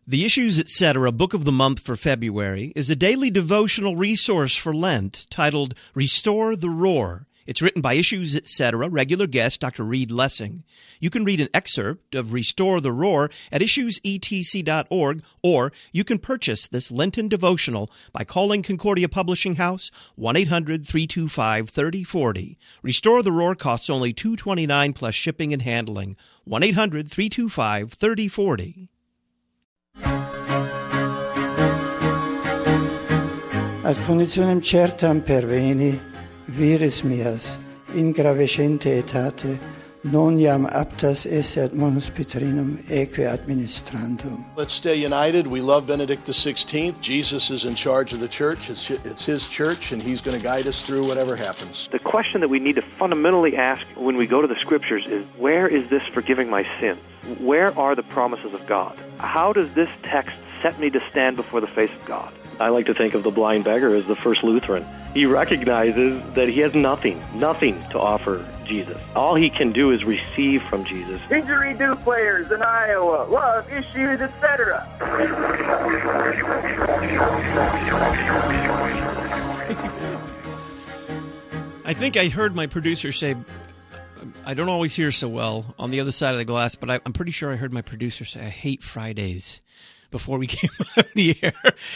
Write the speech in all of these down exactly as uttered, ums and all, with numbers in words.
The Issues Etc. Book of the Month for February is a daily devotional resource for Lent titled Restore the Roar. It's written by Issues Etc. regular guest Doctor Reed Lessing. You can read an excerpt of Restore the Roar at issues e t c dot org, or you can purchase this Lenten devotional by calling Concordia Publishing House, one eight hundred three two five three zero four zero. Restore the Roar costs only two dollars and twenty-nine cents plus shipping and handling. one eight hundred three two five three zero four zero. Ad conditionem certam perveni, vires mias, in gravescente etate, non iam aptas esse ad monus Petrinum eque administrandum. Let's stay united. We love Benedict the sixteenth. Jesus is in charge of the church. It's, it's his church, and he's going to guide us through whatever happens. The question that we need to fundamentally ask when we go to the Scriptures is, where is this forgiving my sins? Where are the promises of God? How does this text set me to stand before the face of God? I like to think of the blind beggar as the first Lutheran. He recognizes that he has nothing, nothing to offer Jesus. All he can do is receive from Jesus. Didgeridoo players in Iowa love Issues, et cetera. I think I heard my producer say, I don't always hear so well on the other side of the glass, but I, I'm pretty sure I heard my producer say, I hate Fridays, before we came on the air.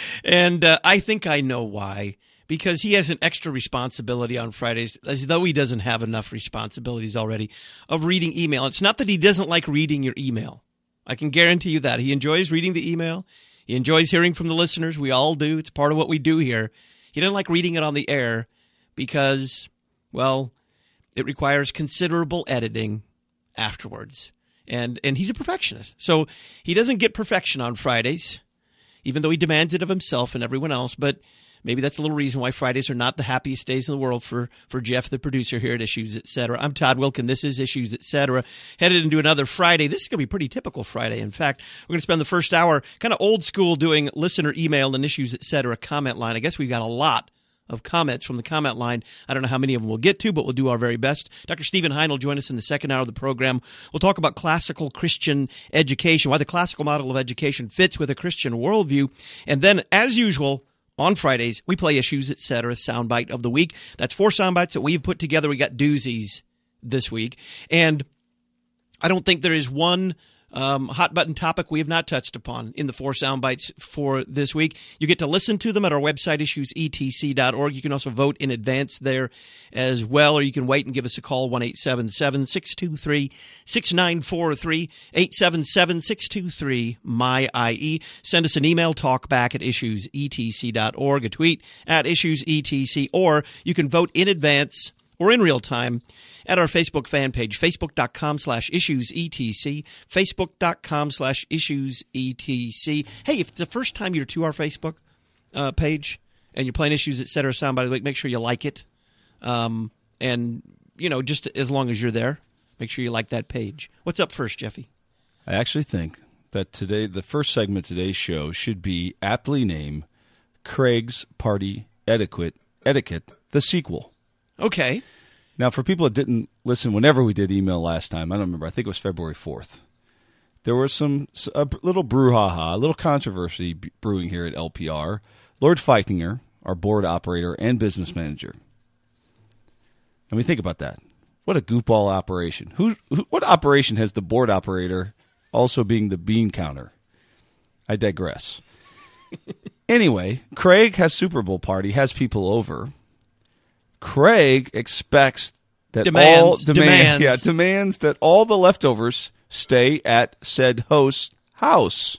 And uh, I think I know why. Because he has an extra responsibility on Fridays, as though he doesn't have enough responsibilities already, of reading email. It's not that he doesn't like reading your email. I can guarantee you that. He enjoys reading the email. He enjoys hearing from the listeners. We all do. It's part of what we do here. He doesn't like reading it on the air because, well, it requires considerable editing afterwards. And and he's a perfectionist. So he doesn't get perfection on Fridays, even though he demands it of himself and everyone else. But maybe that's a little reason why Fridays are not the happiest days in the world for, for Jeff, the producer here at Issues, et cetera. I'm Todd Wilkin. This is Issues, et cetera. Headed into another Friday. This is going to be a pretty typical Friday. In fact, we're going to spend the first hour kind of old school doing listener email and Issues, et cetera comment line. I guess we've got a lot of comments from the comment line. I don't know how many of them we'll get to, but we'll do our very best. Doctor Stephen Hein will join us in the second hour of the program. We'll talk about classical Christian education, why the classical model of education fits with a Christian worldview. And then, as usual, on Fridays, we play Issues, et cetera, soundbite of the week. That's four soundbites that we've put together. We got doozies this week. And I don't think there is one Um, hot button topic we have not touched upon in the four sound bites for this week. You get to listen to them at our website, issues e t c dot org. You can also vote in advance there as well, or you can wait and give us a call, one eight seven seven, six two three, six nine four three, eight seven seven, six two three, M Y I E. Send us an email, talkback at issues e t c dot org, a tweet at issues e t c, or you can vote in advance or in real time at our Facebook fan page, facebook.com slash issuesetc, facebook.com slash issuesetc. Hey, if it's the first time you're to our Facebook uh, page and you're playing Issues, et cetera, sound by the week, make sure you like it. Um, and, you know, just as long as you're there, make sure you like that page. What's up first, Jeffy? I actually think that today, the first segment of today's show should be aptly named Craig's Party Etiquette, Etiquette, the sequel. Okay. Now, for people that didn't listen whenever we did email last time, I don't remember, I think it was February fourth, there was some a little brouhaha, a little controversy brewing here at L P R. Lord Feitinger, our board operator and business manager. I mean, think about that. What a goofball operation. Who, who? What operation has the board operator also being the bean counter? I digress. Anyway, Craig has Super Bowl party, has people over. Craig expects that demands, all demand, demands. Yeah, demands that all the leftovers stay at said host's house.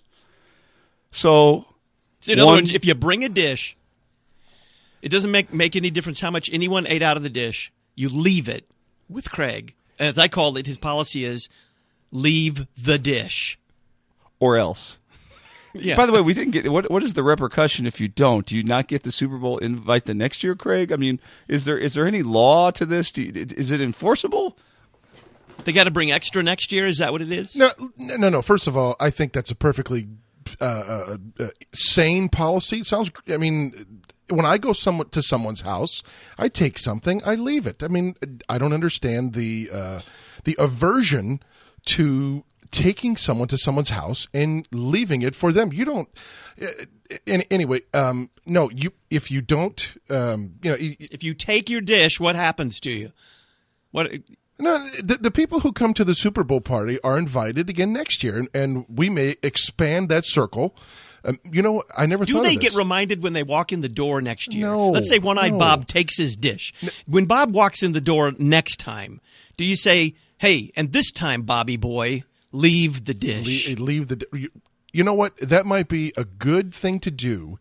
So, so in other one, words, if you bring a dish, it doesn't make make any difference how much anyone ate out of the dish. You leave it with Craig. And as I call it, his policy is leave the dish. Or else. Yeah. By the way, we didn't get what. What is the repercussion if you don't? Do you not get the Super Bowl invite the next year, Craig? I mean, is there is there any law to this? Do you, is it enforceable? They got to bring extra next year. Is that what it is? No, no, no. First of all, I think that's a perfectly uh, uh, uh, sane policy. It sounds. I mean, when I go some, to someone's house, I take something, I leave it. I mean, I don't understand the uh, the aversion to taking someone to someone's house and leaving it for them. You don't. Uh, any, anyway, um, no. You if you don't, um, you know, if you take your dish, what happens to you? What? No, the, the people who come to the Super Bowl party are invited again next year, and, and we may expand that circle. Um, you know, I never Do thought they of this. get reminded when they walk in the door next year? No, Let's say One-Eyed no. Bob takes his dish. When Bob walks in the door next time, do you say, hey, and this time, Bobby boy, leave the dish? Leave, leave the. You, you know what? That might be a good thing to do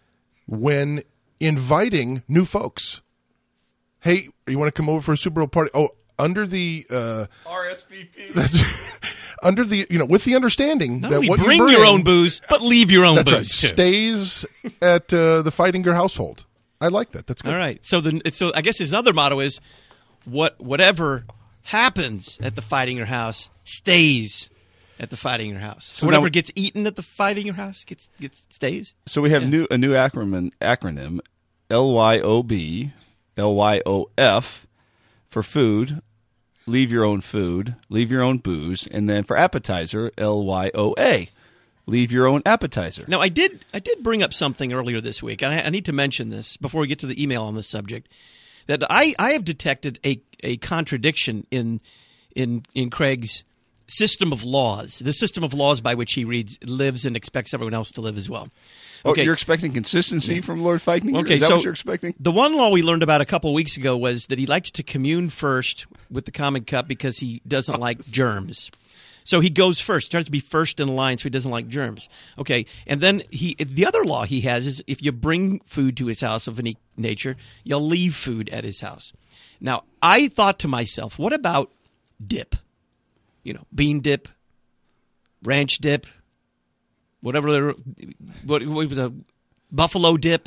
when inviting new folks. Hey, you want to come over for a Super Bowl party? Oh, under the uh, R S V P. That's under the you know with the understanding Not that only what bring you bring, your own booze, but leave your own that's booze right, too. stays at uh, the Fightinger household. I like that. That's good. All right. So the so I guess his other motto is, what whatever happens at the Fightinger house stays at the Fightinger house. So, So whatever now- gets eaten at the Fightinger house gets gets stays. So we have Yeah. new a new acronym acronym L Y O B, L Y O F for food. Leave your own food, leave your own booze, and then for appetizer, L Y O A, leave your own appetizer. Now, I did I did bring up something earlier this week, and I, I need to mention this before we get to the email on this subject, that I, I have detected a, a contradiction in in in Craig's system of laws, the system of laws by which he reads, lives, and expects everyone else to live as well. Oh, you're expecting consistency from Lord Fighting? Okay, Is that so what you're expecting? The one law we learned about a couple weeks ago was that he likes to commune first with the common cup because he doesn't like germs. So he goes first. He tries to be first in line so he doesn't like germs. Okay, and then he the other law he has is if you bring food to his house of any nature, you'll leave food at his house. Now, I thought to myself, what about dip? You know, bean dip, ranch dip, whatever the what, what was a buffalo dip.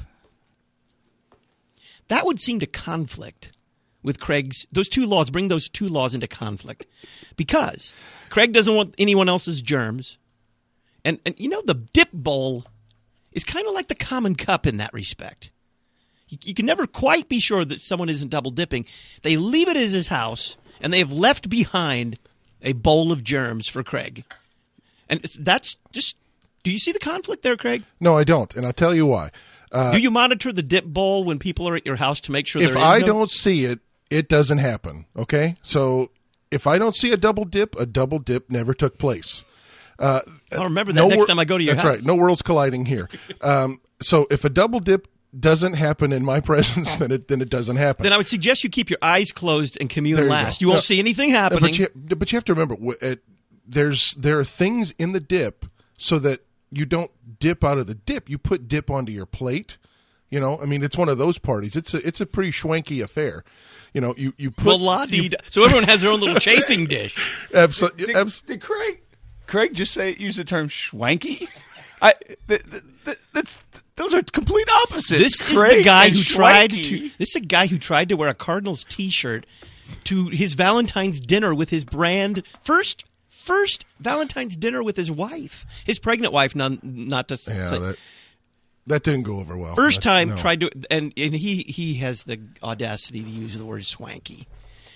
That would seem to conflict with Craig's those two laws. Bring those two laws into conflict because Craig doesn't want anyone else's germs, and and you know the dip bowl is kind of like the common cup in that respect. You, you can never quite be sure that someone isn't double dipping. They leave it as his house, and they have left behind a bowl of germs for Craig, and it's, that's just. Do you see the conflict there, Craig? No, I don't, and I'll tell you why. Uh, Do you monitor the dip bowl when people are at your house to make sure there if is I no? don't see it, it doesn't happen. Okay, so if I don't see a double dip, a double dip never took place. Uh, I'll remember that no next wor- time I go to your that's house. right. No worlds colliding here. Um, so if a double dip doesn't happen in my presence, then it then it doesn't happen. Then I would suggest you keep your eyes closed and commune There you last. go. You won't No, see anything happening. But you, but you have to remember, wh- it, there's there are things in the dip so that you don't dip out of the dip. You put dip onto your plate. You know, I mean, it's one of those parties. It's a it's a pretty schwanky affair. You know, you you put well, la dee da- so everyone has their own little chafing dish. Absolutely. Did, did Craig Craig just say use the term schwanky? I th- th- th- that's those are complete opposites. This is Craig the guy and who tried schwanky. to. This is a guy who tried to wear a Cardinals T-shirt to his Valentine's dinner with his brand first. First Valentine's dinner with his wife, his pregnant wife. None, not to Yeah, say. that, that didn't go over well. First That- time no. tried to, and and he he has the audacity to use the word swanky.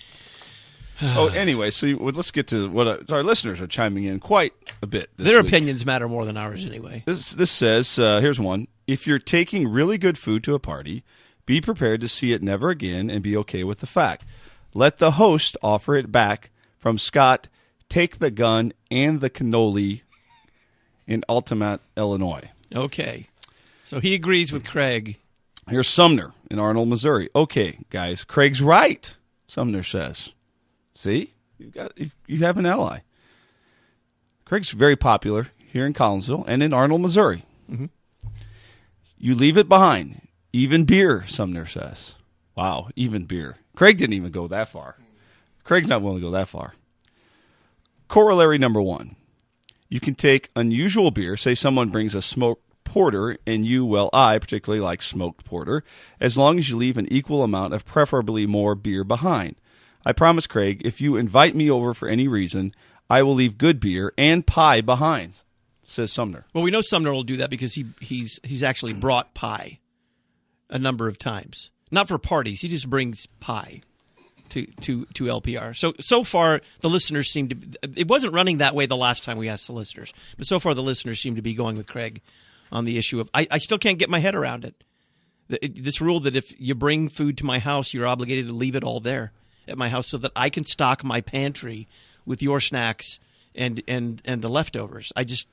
Oh, anyway, so you, well, let's get to what uh, our listeners are chiming in quite a bit. This Their week. opinions matter more than ours, anyway. This this says uh, here's one: if you're taking really good food to a party, be prepared to see it never again and be okay with the fact. Let the host offer it back. From Scott, take the gun and the cannoli in Altamont, Illinois. Okay, so he agrees with Craig. Here's Sumner in Arnold, Missouri. Okay, guys, Craig's right. Sumner says, "See, you got you, you have an ally." Craig's very popular here in Collinsville and in Arnold, Missouri. Mm-hmm. You leave it behind. Even beer, Sumner says. Wow, even beer. Craig didn't even go that far. Craig's not willing to go that far. Corollary number one. You can take unusual beer. Say someone brings a smoked porter, and you, well, I particularly like smoked porter, as long as you leave an equal amount of preferably more beer behind. I promise, Craig, if you invite me over for any reason, I will leave good beer and pie behind, says Sumner. Well, we know Sumner will do that because he he's he's actually brought pie a number of times. Not for parties. He just brings pie. to, to, to L P R. So so far, the listeners seem to be, it wasn't running that way the last time we asked the listeners, but so far the listeners seem to be going with Craig on the issue of, I, I still can't get my head around it. This rule that if you bring food to my house, you're obligated to leave it all there at my house so that I can stock my pantry with your snacks and, and, and the leftovers. I just,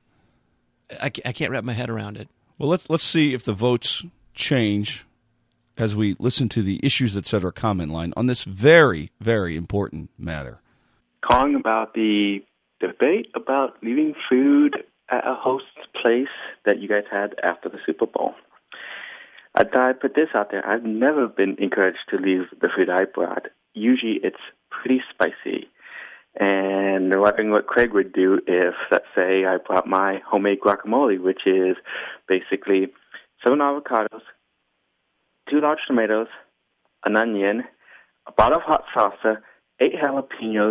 I, I can't wrap my head around it. Well, let's let's see if the votes change as we listen to the Issues, et cetera comment line on this very, very important matter. Calling about the debate about leaving food at a host's place that you guys had after the Super Bowl. I thought I'd put this out there. I've never been encouraged to leave the food I brought. Usually it's pretty spicy. And I'm wondering what Craig would do if, let's say, I brought my homemade guacamole, which is basically seven avocados, two large tomatoes, an onion, a bottle of hot salsa, eight jalapenos,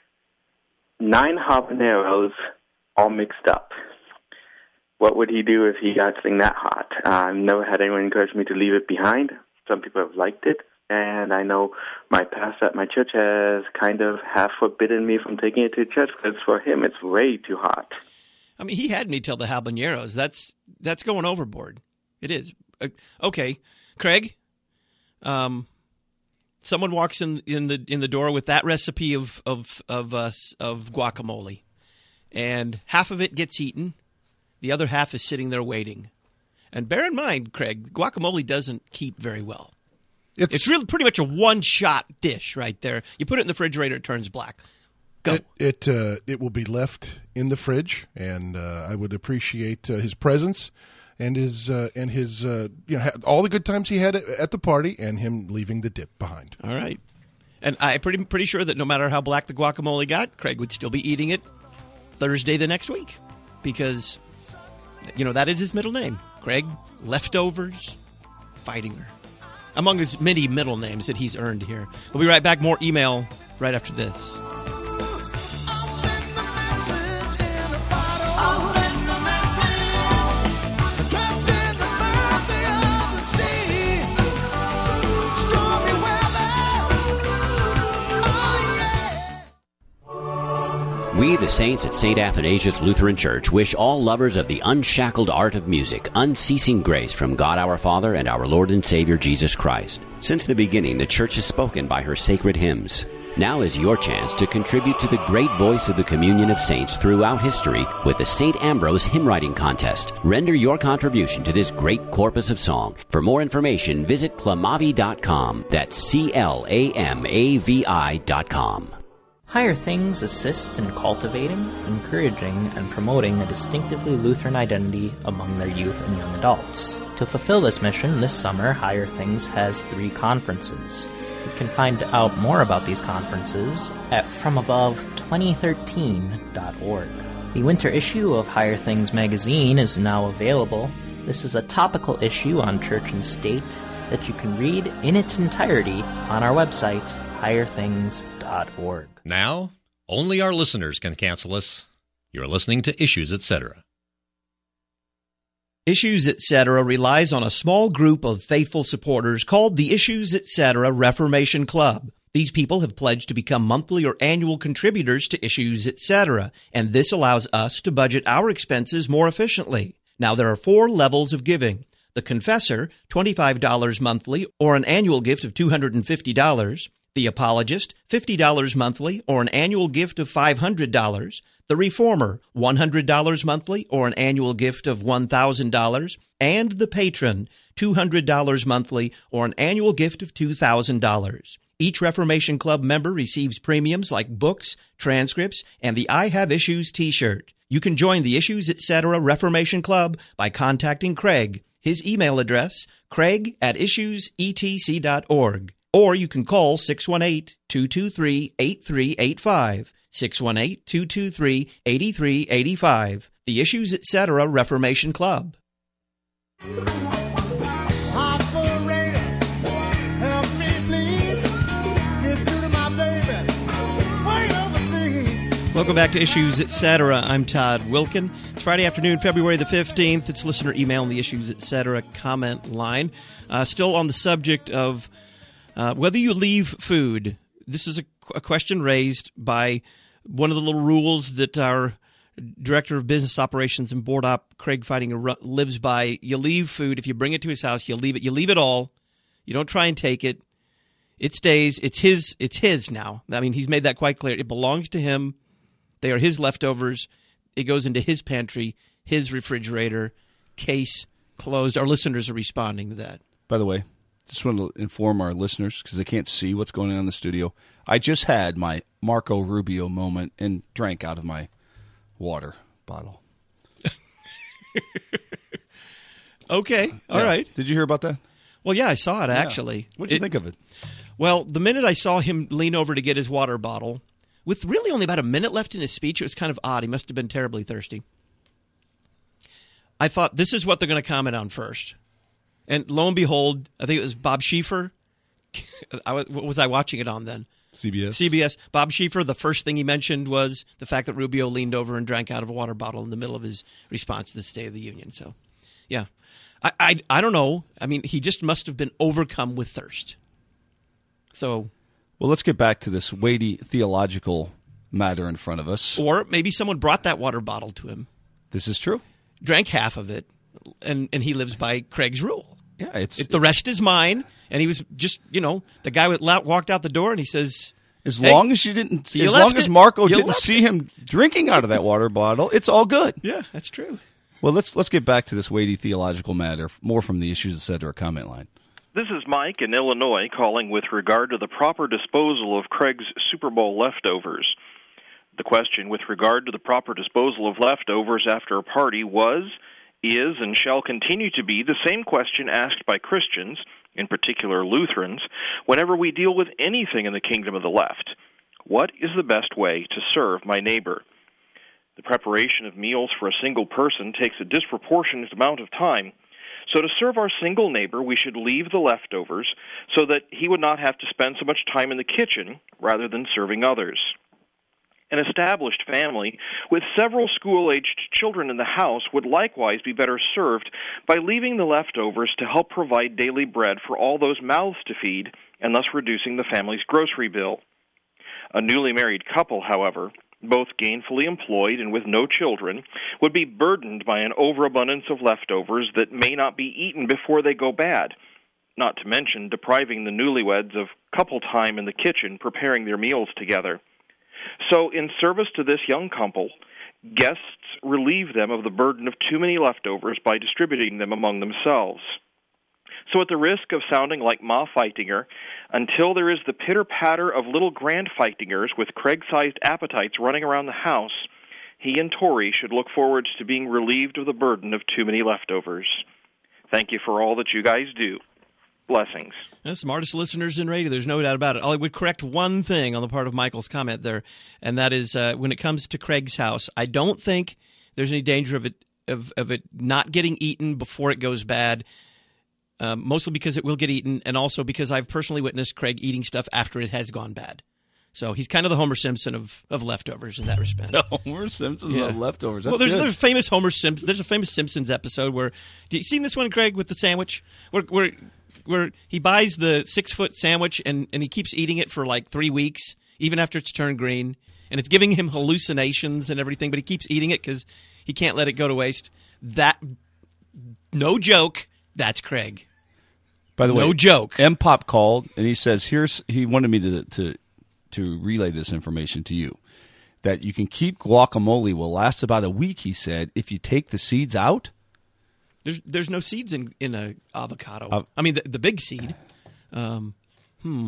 nine habaneros, all mixed up. What would he do if he got something that hot? Uh, I've never had anyone encourage me to leave it behind. Some people have liked it. And I know my pastor at my church has kind of half forbidden me from taking it to church because for him it's way too hot. I mean, he had me tell the habaneros. That's that's going overboard. It is. Uh, okay, Craig. Um, someone walks in in the in the door with that recipe of of of us uh, of guacamole, and half of it gets eaten, the other half is sitting there waiting. And bear in mind, Craig, guacamole doesn't keep very well. It's, it's really pretty much a one-shot dish right there. You put it in the refrigerator, it turns black. Go. It it, uh, it will be left in the fridge, and uh, I would appreciate uh, his presence and his uh, and his uh, you know all the good times he had at the party, and him leaving the dip behind. All right, and I'm pretty pretty sure that no matter how black the guacamole got, Craig would still be eating it Thursday the next week because you know that is his middle name, Craig Leftovers Fightinger. Among his many middle names that he's earned here. We'll be right back. More email right after this. We, the saints at Saint Athanasius Lutheran Church, wish all lovers of the unshackled art of music unceasing grace from God our Father and our Lord and Savior Jesus Christ. Since the beginning, the Church has spoken by her sacred hymns. Now is your chance to contribute to the great voice of the communion of saints throughout history with the Saint Ambrose Hymn Writing Contest. Render your contribution to this great corpus of song. For more information, visit clamavi dot com. That's C L A M A V I dot com. Higher Things assists in cultivating, encouraging, and promoting a distinctively Lutheran identity among their youth and young adults. To fulfill this mission, this summer, Higher Things has three conferences. You can find out more about these conferences at from above twenty thirteen dot org. The winter issue of Higher Things magazine is now available. This is a topical issue on church and state that you can read in its entirety on our website, higher things dot org. Now, only our listeners can cancel us. You're listening to Issues, et cetera. Issues, et cetera relies on a small group of faithful supporters called the Issues, et cetera Reformation Club. These people have pledged to become monthly or annual contributors to Issues, et cetera, and this allows us to budget our expenses more efficiently. Now, there are four levels of giving. The Confessor, twenty-five dollars monthly or an annual gift of two hundred fifty dollars. The Apologist, fifty dollars monthly or an annual gift of five hundred dollars. The Reformer, one hundred dollars monthly or an annual gift of one thousand dollars. And the Patron, two hundred dollars monthly or an annual gift of two thousand dollars. Each Reformation Club member receives premiums like books, transcripts, and the I Have Issues t-shirt. You can join the Issues, et cetera Reformation Club by contacting Craig. His email address, craig at issues e t c dot org. Or you can call six one eight, two two three, eight three eight five, six one eight, two two three, eight three eight five. The Issues, et cetera Reformation Club. Welcome back to Issues, et cetera. I'm Todd Wilkin. It's Friday afternoon, February the fifteenth. It's listener email on the Issues, et cetera comment line. Uh, still on the subject of Uh, whether you leave food, this is a, a question raised by one of the little rules that our Director of Business Operations and Board Op, Craig Feidinger, lives by. You leave food. If you bring it to his house, you leave it. You leave it all. You don't try and take it. It stays. It's his. It's his now. I mean, he's made that quite clear. It belongs to him. They are his leftovers. It goes into his pantry, his refrigerator, case closed. Our listeners are responding to that. By the way, just want to inform our listeners, because they can't see what's going on in the studio. I just had my Marco Rubio moment and drank out of my water bottle. Okay. All yeah. right. Did you hear about that? Well, yeah, I saw it, actually. Yeah. What did you it, think of it? Well, the minute I saw him lean over to get his water bottle, with really only about a minute left in his speech, it was kind of odd. He must have been terribly thirsty. I thought, this is what they're going to comment on first. And lo and behold, I think it was Bob Schieffer. I was, what was I watching it on then? C B S. C B S. Bob Schieffer, the first thing he mentioned was the fact that Rubio leaned over and drank out of a water bottle in the middle of his response to the State of the Union. So, yeah. I, I, I don't know. I mean, he just must have been overcome with thirst. So... Well, let's get back to this weighty theological matter in front of us. Or maybe someone brought that water bottle to him. This is true. Drank half of it, and, and he lives by Craig's rule. Yeah, it's it, the rest is mine. And he was just, you know, the guy walked out the door, and he says, as hey, long as you didn't, you as long it. as Marco you didn't see it. him drinking out of that water bottle, it's all good. Yeah, that's true. Well, let's let's get back to this weighty theological matter, more from the Issues Etc. comment line. This is Mike in Illinois calling with regard to the proper disposal of Craig's Super Bowl leftovers. The question with regard to the proper disposal of leftovers after a party was, is, and shall continue to be the same question asked by Christians, in particular Lutherans, whenever we deal with anything in the kingdom of the left. What is the best way to serve my neighbor? The preparation of meals for a single person takes a disproportionate amount of time. So to serve our single neighbor, we should leave the leftovers so that he would not have to spend so much time in the kitchen rather than serving others. An established family with several school-aged children in the house would likewise be better served by leaving the leftovers to help provide daily bread for all those mouths to feed and thus reducing the family's grocery bill. A newly married couple, however, both gainfully employed and with no children, would be burdened by an overabundance of leftovers that may not be eaten before they go bad, not to mention depriving the newlyweds of couple time in the kitchen preparing their meals together. So, in service to this young couple, guests relieve them of the burden of too many leftovers by distributing them among themselves. So at the risk of sounding like Ma Feitinger, until there is the pitter-patter of little Grand Feitingers with Craig-sized appetites running around the house, he and Tori should look forward to being relieved of the burden of too many leftovers. Thank you for all that you guys do. Blessings. The smartest listeners in radio, there's no doubt about it. I would correct one thing on the part of Michael's comment there, and that is uh, when it comes to Craig's house, I don't think there's any danger of it of, of it not getting eaten before it goes bad. Um, mostly because it will get eaten, and also because I've personally witnessed Craig eating stuff after it has gone bad. So he's kind of the Homer Simpson of, of leftovers in that respect. The Homer Simpson yeah. of leftovers. That's well, there's good. there's famous Homer Simpson. There's a famous Simpsons episode where you seen this one, Craig, with the sandwich, where where where he buys the six foot sandwich and, and he keeps eating it for like three weeks, even after it's turned green, and it's giving him hallucinations and everything, but he keeps eating it because he can't let it go to waste. That, no joke. That's Craig. By the no way, no joke. M Pop called and he says, "Here's." He wanted me to to to relay this information to you, that you can keep guacamole will last about a week. He said, if you take the seeds out. There's there's no seeds in in a avocado. Uh, I mean the the big seed. Um, hmm.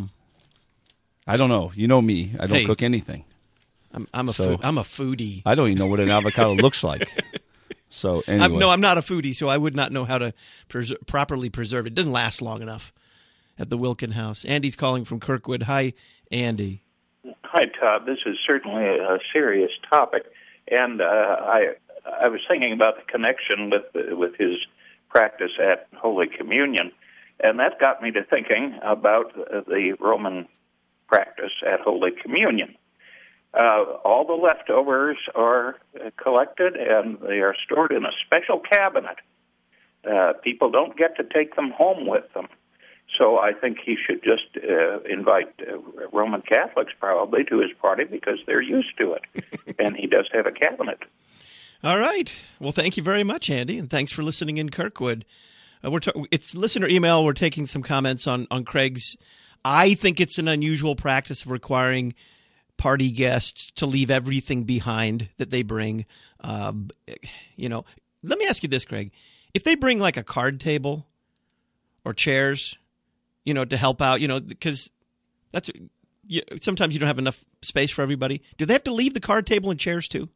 I don't know. You know me. I don't hey, cook anything. I'm I'm a so, food, I'm a foodie. I don't even know what an avocado looks like. So anyway. I'm, no, I'm not a foodie, so I would not know how to pres- properly preserve it. It doesn't last long enough at the Wilkin house. Andy's calling from Kirkwood. Hi, Andy. Hi, Todd. This is certainly a serious topic, and uh, I I was thinking about the connection with with his practice at Holy Communion, and that got me to thinking about the Roman practice at Holy Communion. Uh, all the leftovers are collected and they are stored in a special cabinet. Uh, people don't get to take them home with them. So I think he should just uh, invite uh, Roman Catholics probably to his party because they're used to it, and he does have a cabinet. All right. Well, thank you very much, Andy, and thanks for listening in Kirkwood. Uh, we're ta- it's listener email. We're taking some comments on, on Craig's. I think it's an unusual practice of requiring party guests to leave everything behind that they bring. Uh, you know, let me ask you this, Craig. If they bring like a card table or chairs, you know, to help out, you know, because that's you, sometimes you don't have enough space for everybody. Do they have to leave the card table and chairs too?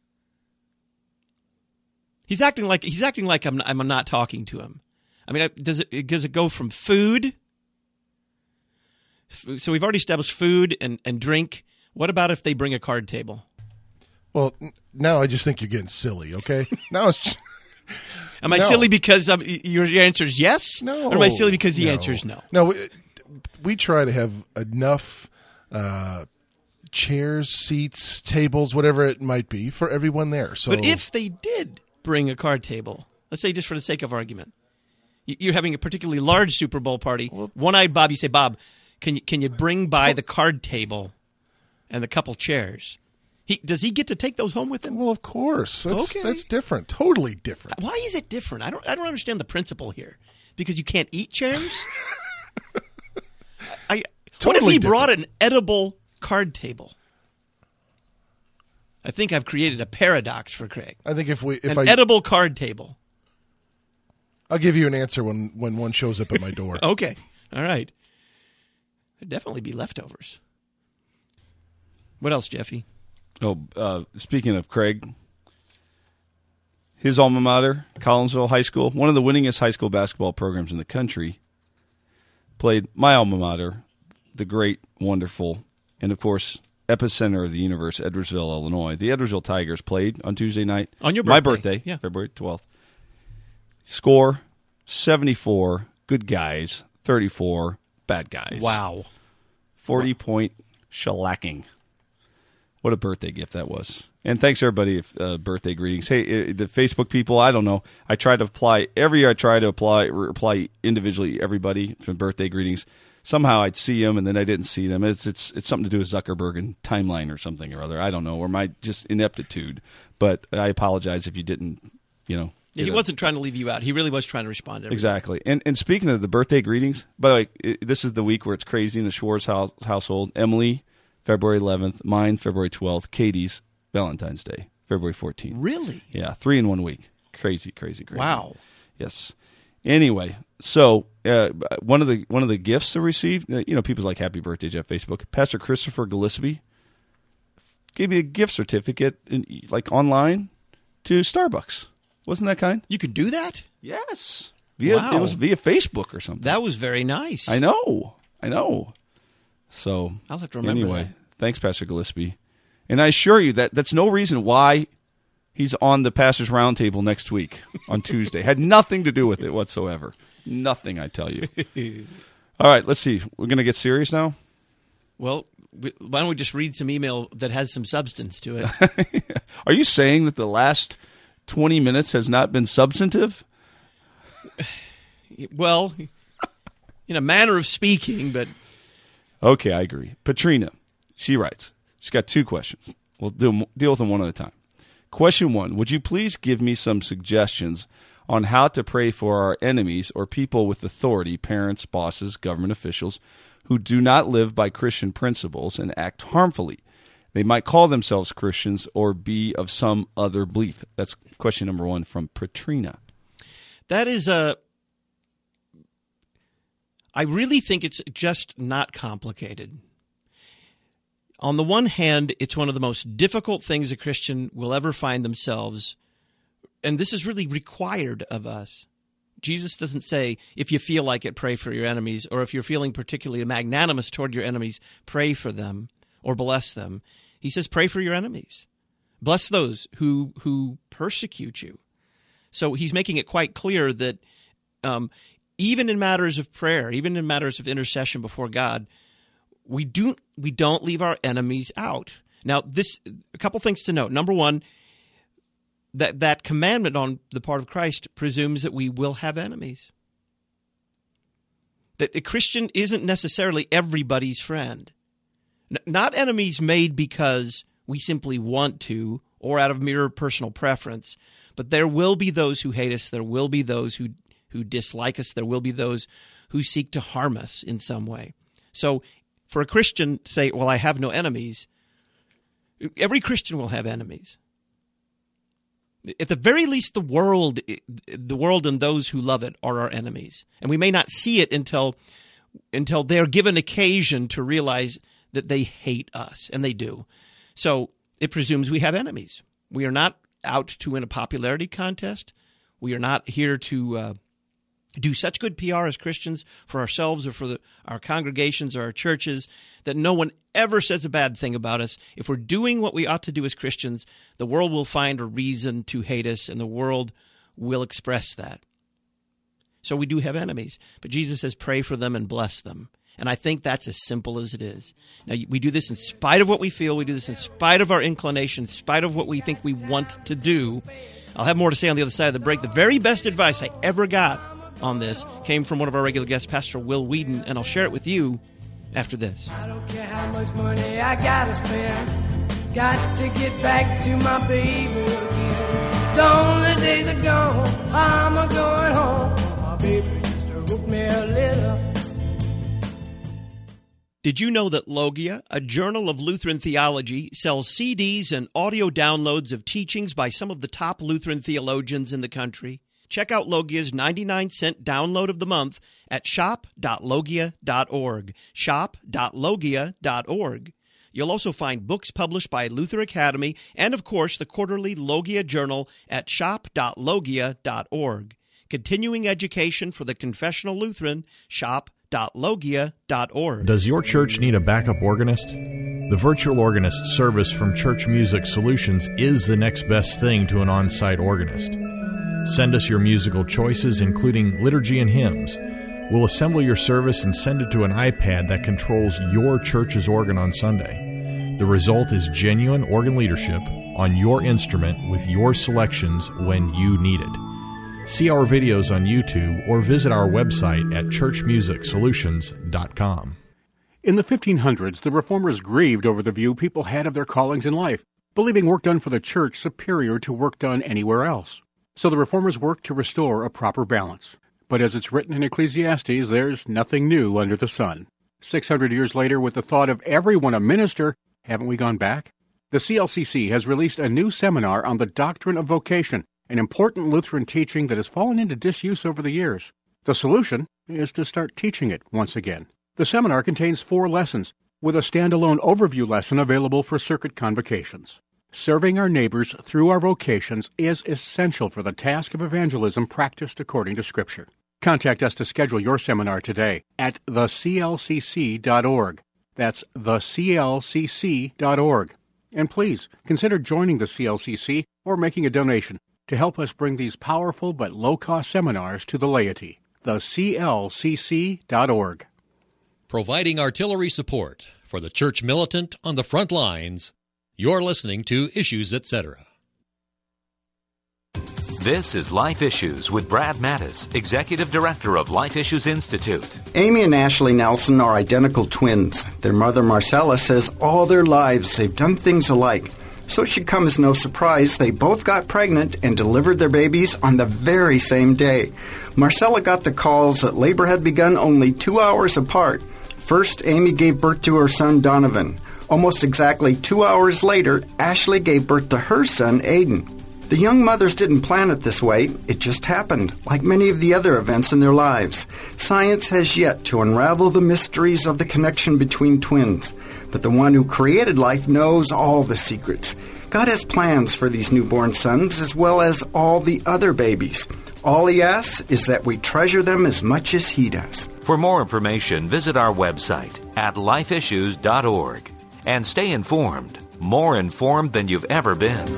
He's acting like he's acting like I'm I'm not talking to him. I mean, does it does it go from food? So we've already established food and, and drink. What about if they bring a card table? Well, now I just think you're getting silly. Okay, now it's. Just, am I no. silly because um, your, your answer is yes? No. Or am I silly because the no. answer is no? No, we, we try to have enough uh, chairs, seats, tables, whatever it might be, for everyone there. So, but if they did bring a card table, let's say just for the sake of argument, you're having a particularly large Super Bowl party. One-eyed Bob, you say, Bob, can you can you bring by the card table and the couple chairs? He does he get to take those home with him? Well, of course. That's, okay. that's different. Totally different. Why is it different? I don't I don't understand the principle here. Because you can't eat chairs? I, totally what if he different. brought an edible card table? I think I've created a paradox for Craig. I think if we if an I edible card table. I'll give you an answer when, when one shows up at my door. Okay. All right. There'd definitely be leftovers. What else, Jeffy? Oh, uh, speaking of Craig, his alma mater, Collinsville High School, one of the winningest high school basketball programs in the country, played my alma mater, the great, wonderful, and of course, epicenter of the universe, Edwardsville, Illinois. The Edwardsville Tigers played on Tuesday night. On your birthday. My birthday, yeah. February twelfth. Score, seventy-four, good guys, thirty-four, bad guys. Wow. forty-point shellacking. What a birthday gift that was. And thanks, everybody, uh, birthday greetings. Hey, uh, the Facebook people, I don't know. I try to apply, every year I try to apply, reply individually everybody from birthday greetings. Somehow I'd see them, and then I didn't see them. It's it's it's something to do with Zuckerberg and timeline or something or other. I don't know, or my just ineptitude. But I apologize if you didn't, you know. Yeah, he wasn't trying to leave you out. He really was trying to respond to everybody. Exactly. And and speaking of the birthday greetings, by the way, it, this is the week where it's crazy in the Schwartz house, household. Emily, February eleventh. Mine, February twelfth. Katie's, Valentine's Day, February fourteenth. Really? Yeah, three in one week. Crazy, crazy, crazy. Wow. Yes. Anyway, so uh, one of the one of the gifts I received, you know, people's like "Happy Birthday" Jeff Facebook. Pastor Christopher Gillespie gave me a gift certificate, in, like online, to Starbucks. Wasn't that kind? You could do that? Yes. Via, Wow. It was via Facebook or something. That was very nice. I know. I know. So I'll have to remember anyway, that. Thanks, Pastor Gillespie. And I assure you that that's no reason why he's on the Pastors Roundtable next week on Tuesday. Had nothing to do with it whatsoever. Nothing, I tell you. All right, let's see. We're going to get serious now? Well, we, why don't we just read some email that has some substance to it? Are you saying that the last twenty minutes has not been substantive? Well, in a manner of speaking, but... Okay, I agree. Patrina, she writes. She's got two questions. We'll deal, deal with them one at a time. Question one, would you please give me some suggestions on how to pray for our enemies or people with authority, parents, bosses, government officials, who do not live by Christian principles and act harmfully? They might call themselves Christians or be of some other belief. That's question number one from Patrina. That is a... I really think it's just not complicated. On the one hand, it's one of the most difficult things a Christian will ever find themselves, and this is really required of us. Jesus doesn't say, if you feel like it, pray for your enemies, or if you're feeling particularly magnanimous toward your enemies, pray for them or bless them. He says, pray for your enemies. Bless those who who persecute you. So he's making it quite clear that um, even in matters of prayer, even in matters of intercession before God, we do we don't leave our enemies out. Now, this a couple things to note. Number one, that that commandment on the part of Christ presumes that we will have enemies. that a Christian isn't necessarily everybody's friend. N- not enemies made because we simply want to or out of mere personal preference, but there will be those who hate us. There will be those who, who dislike us. There will be those who seek to harm us in some way. So for a Christian to say, well, I have no enemies, every Christian will have enemies. At the very least, the world, the world and those who love it are our enemies. And we may not see it until until they're given occasion to realize that they hate us, and they do. So it presumes we have enemies. We are not out to win a popularity contest. We are not here to uh, do such good P R as Christians for ourselves or for the, our congregations or our churches that no one ever says a bad thing about us. If we're doing what we ought to do as Christians, the world will find a reason to hate us, and the world will express that. So we do have enemies, but Jesus says pray for them and bless them. And I think that's as simple as it is. Now, we do this in spite of what we feel. We do this in spite of our inclination, in spite of what we think we want to do. I'll have more to say on the other side of the break. The very best advice I ever got on this came from one of our regular guests, Pastor Will Whedon, and I'll share it with you after this. I don't care how much money I gotta spend. Got to get back to my baby again. The only days are gone, I'm a going home. My baby just wrote me a letter. Did you know that Logia, a journal of Lutheran theology, sells C Ds and audio downloads of teachings by some of the top Lutheran theologians in the country? Check out Logia's ninety-nine cent download of the month at shop dot logia dot org, shop dot logia dot org. You'll also find books published by Luther Academy and, of course, the quarterly Logia Journal at shop dot logia dot org. Continuing education for the confessional Lutheran, shop dot logia dot org. Does your church need a backup organist? The virtual organist service from Church Music Solutions is the next best thing to an on-site organist. Send us your musical choices, including liturgy and hymns. We'll assemble your service and send it to an iPad that controls your church's organ on Sunday. The result is genuine organ leadership on your instrument with your selections when you need it. See our videos on YouTube or visit our website at church music solutions dot com. In the fifteen hundreds, the Reformers grieved over the view people had of their callings in life, believing work done for the church superior to work done anywhere else. So the Reformers worked to restore a proper balance. But as it's written in Ecclesiastes, there's nothing new under the sun. Six hundred years later, with the thought of everyone a minister, haven't we gone back? The C L C C has released a new seminar on the doctrine of vocation, an important Lutheran teaching that has fallen into disuse over the years. The solution is to start teaching it once again. The seminar contains four lessons, with a standalone overview lesson available for circuit convocations. Serving our neighbors through our vocations is essential for the task of evangelism practiced according to Scripture. Contact us to schedule your seminar today at the c l c c dot org. That's the c l c c dot org. And please, consider joining the C L C C or making a donation to help us bring these powerful but low-cost seminars to the laity. the c l c c dot org. Providing artillery support for the church militant on the front lines, you're listening to Issues, et cetera. This is Life Issues with Brad Mattis, Executive Director of Life Issues Institute. Amy and Ashley Nelson are identical twins. Their mother, Marcella, says all their lives they've done things alike. So it should come as no surprise they both got pregnant and delivered their babies on the very same day. Marcella got the calls that labor had begun only two hours apart. First, Amy gave birth to her son, Donovan. Almost exactly two hours later, Ashley gave birth to her son, Aiden. The young mothers didn't plan it this way. It just happened, like many of the other events in their lives. Science has yet to unravel the mysteries of the connection between twins. But the one who created life knows all the secrets. God has plans for these newborn sons as well as all the other babies. All he asks is that we treasure them as much as he does. For more information, visit our website at life issues dot org. And stay informed, more informed than you've ever been.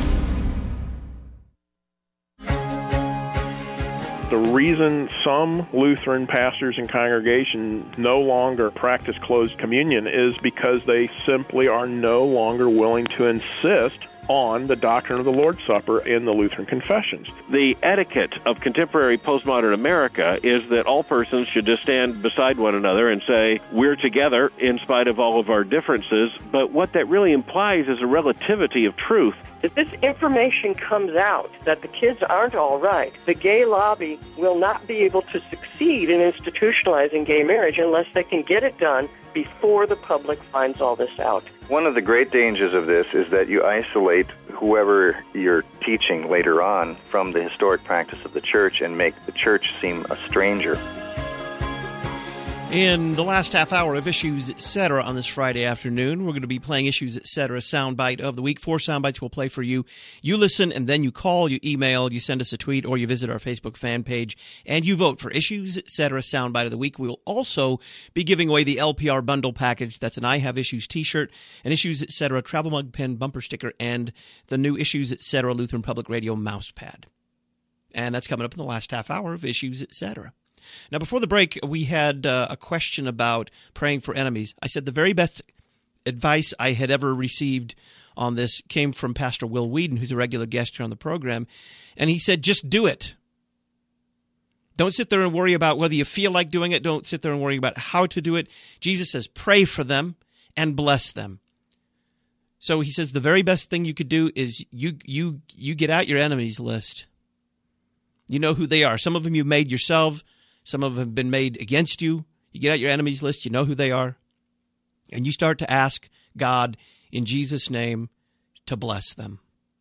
The reason some Lutheran pastors and congregations no longer practice closed communion is because they simply are no longer willing to insist on the doctrine of the Lord's Supper in the Lutheran confessions. The etiquette of contemporary postmodern America is that all persons should just stand beside one another and say, we're together in spite of all of our differences, but what that really implies is a relativity of truth. If this information comes out that the kids aren't all right, the gay lobby will not be able to succeed in institutionalizing gay marriage unless they can get it done before the public finds all this out. One of the great dangers of this is that you isolate whoever you're teaching later on from the historic practice of the church and make the church seem a stranger. In the last half hour of Issues, et cetera, on this Friday afternoon, we're going to be playing Issues, et cetera, soundbite of the week. Four soundbites we'll play for you. You listen, and then you call, you email, you send us a tweet, or you visit our Facebook fan page, and you vote for Issues, et cetera, soundbite of the week. We will also be giving away the L P R bundle package. That's an I Have Issues t-shirt, an Issues, et cetera, travel mug, pen, bumper sticker, and the new Issues, et cetera, Lutheran Public Radio mouse pad. And that's coming up in the last half hour of Issues, et cetera. Now, before the break, we had uh, a question about praying for enemies. I said the very best advice I had ever received on this came from Pastor Will Whedon, who's a regular guest here on the program, and he said, just do it. Don't sit there and worry about whether you feel like doing it. Don't sit there and worry about how to do it. Jesus says, pray for them and bless them. So he says the very best thing you could do is you you you get out your enemies list. You know who they are. Some of them you've made yourself. Some of them have been made against you. You get out your enemies list. You know who they are. And you start to ask God in Jesus' name to bless them.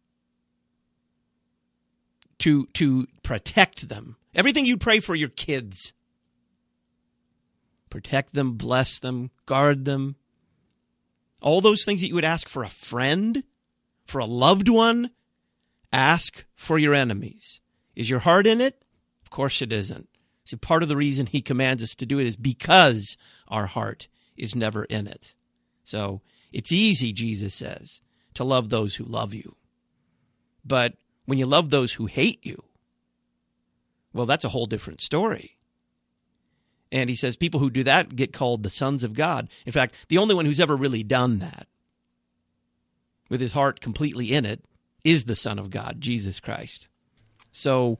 To, to protect them. Everything you pray for your kids. Protect them, bless them, guard them. All those things that you would ask for a friend, for a loved one, ask for your enemies. Is your heart in it? Of course it isn't. See, part of the reason he commands us to do it is because our heart is never in it. So it's easy, Jesus says, to love those who love you. But when you love those who hate you, well, that's a whole different story. And he says people who do that get called the sons of God. In fact, the only one who's ever really done that, with his heart completely in it, is the Son of God, Jesus Christ. So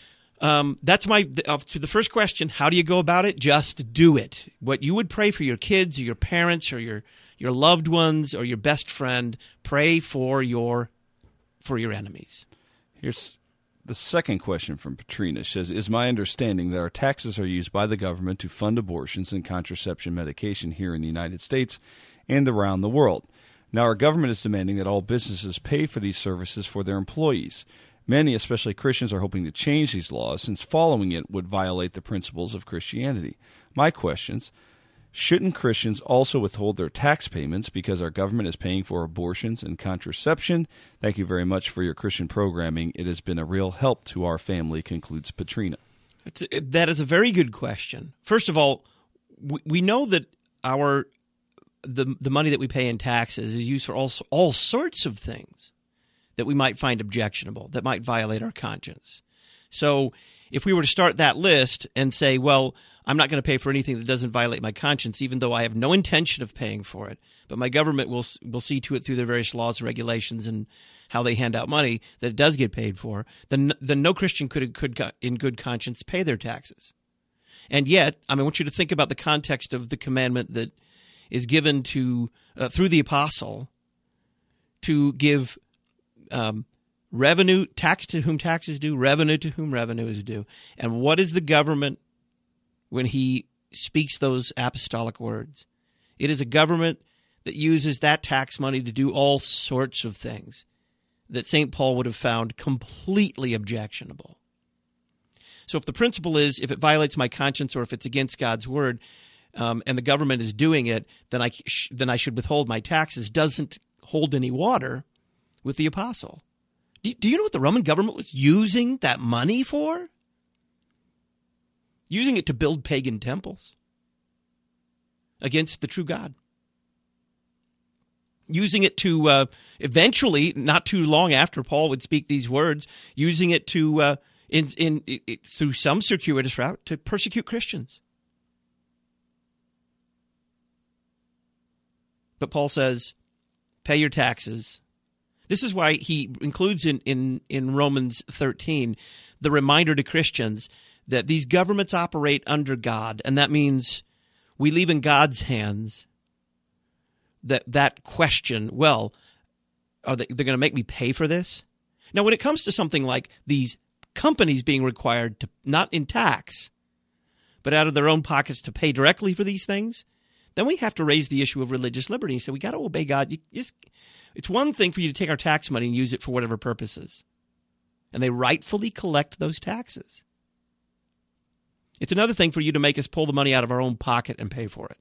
um, that's my uh, to the first question. How do you go about it? Just do it. What you would pray for your kids or your parents or your your loved ones or your best friend, pray for your for your enemies. Here's the second question from Patrina. She says, is my understanding that our taxes are used by the government to fund abortions and contraception medication here in the United States and around the world. Now our government is demanding that all businesses pay for these services for their employees. Many, especially Christians, are hoping to change these laws since following it would violate the principles of Christianity. My questions, shouldn't Christians also withhold their tax payments because our government is paying for abortions and contraception? Thank you very much for your Christian programming. It has been a real help to our family, concludes Patrina. It's, that is a very good question. First of all, we, we know that our the the money that we pay in taxes is used for all all sorts of things that we might find objectionable, that might violate our conscience. So if we were to start that list and say, well, I'm not going to pay for anything that doesn't violate my conscience, even though I have no intention of paying for it, but my government will will see to it through their various laws and regulations and how they hand out money that it does get paid for, then, then no Christian could, could, in good conscience, pay their taxes. And yet, I mean, I want you to think about the context of the commandment that is given to uh, through the apostle to give um, revenue, tax to whom tax is due, revenue to whom revenue is due. And what is the government when he speaks those apostolic words? It is a government that uses that tax money to do all sorts of things that Saint Paul would have found completely objectionable. So if the principle is, if it violates my conscience or if it's against God's word, um, and the government is doing it, then I, sh- then I should withhold my taxes, doesn't hold any water with the apostle. Do, do you know what the Roman government was using that money for? Using it to build pagan temples against the true God. Using it to, uh, eventually, not too long after Paul would speak these words, using it to, uh, in, in, in through some circuitous route, to persecute Christians. But Paul says, pay your taxes. This is why he includes in, in, in Romans thirteen the reminder to Christians that these governments operate under God, and that means we leave in God's hands that that question, well, are they, they're going to make me pay for this? Now, when it comes to something like these companies being required to, not in tax, but out of their own pockets to pay directly for these things, then we have to raise the issue of religious liberty. So we got to obey God. You just, it's one thing for you to take our tax money and use it for whatever purposes, and they rightfully collect those taxes. It's another thing for you to make us pull the money out of our own pocket and pay for it.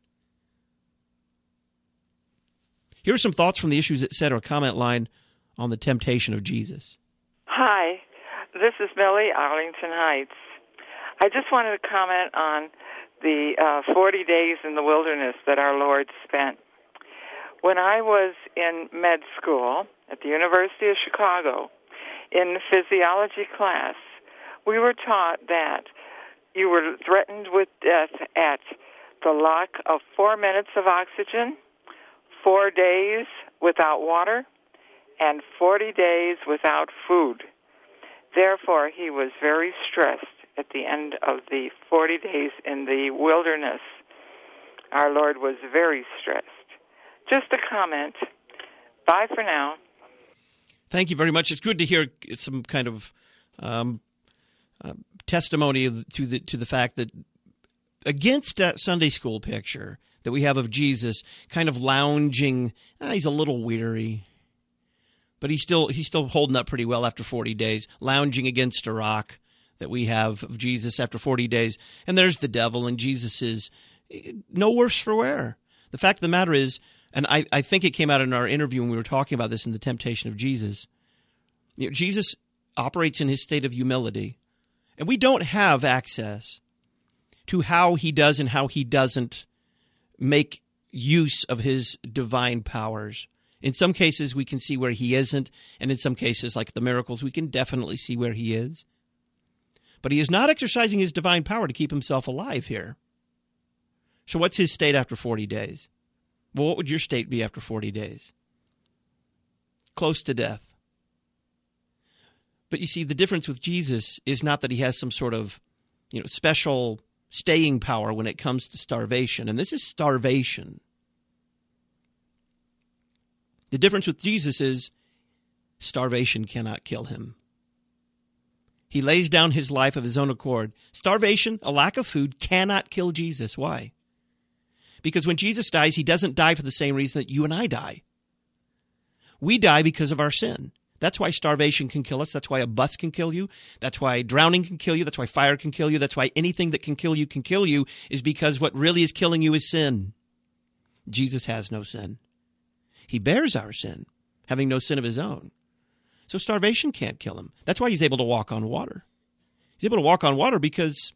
Here are some thoughts from the Issues That Cetera comment line on the temptation of Jesus. Hi, this is Millie, Arlington Heights. I just wanted to comment on the uh, forty days in the wilderness that our Lord spent. When I was in med school at the University of Chicago, in physiology class, we were taught that you were threatened with death at the lack of four minutes of oxygen, four days without water, and forty days without food. Therefore, he was very stressed at the end of the forty days in the wilderness. Our Lord was very stressed. Just a comment. Bye for now. Thank you very much. It's good to hear some kind of um, uh, testimony to the to the fact that against that Sunday school picture that we have of Jesus kind of lounging, ah, he's a little weary, but he's still he's still holding up pretty well after forty days, lounging against a rock that we have of Jesus after forty days. And there's the devil, and Jesus is no worse for wear. The fact of the matter is, and I, I think it came out in our interview when we were talking about this in the temptation of Jesus, you know, Jesus operates in his state of humility, and we don't have access to how he does and how he doesn't make use of his divine powers. In some cases, we can see where he isn't, and in some cases, like the miracles, we can definitely see where he is. But he is not exercising his divine power to keep himself alive here. So what's his state after forty days? Well, what would your state be after forty days? Close to death. But you see, the difference with Jesus is not that he has some sort of, you know, special staying power when it comes to starvation. And this is starvation. The difference with Jesus is starvation cannot kill him. He lays down his life of his own accord. Starvation, a lack of food, cannot kill Jesus. Why? Because when Jesus dies, he doesn't die for the same reason that you and I die. We die because of our sin. That's why starvation can kill us. That's why a bus can kill you. That's why drowning can kill you. That's why fire can kill you. That's why anything that can kill you can kill you, is because what really is killing you is sin. Jesus has no sin. He bears our sin, having no sin of his own. So starvation can't kill him. That's why he's able to walk on water. He's able to walk on water because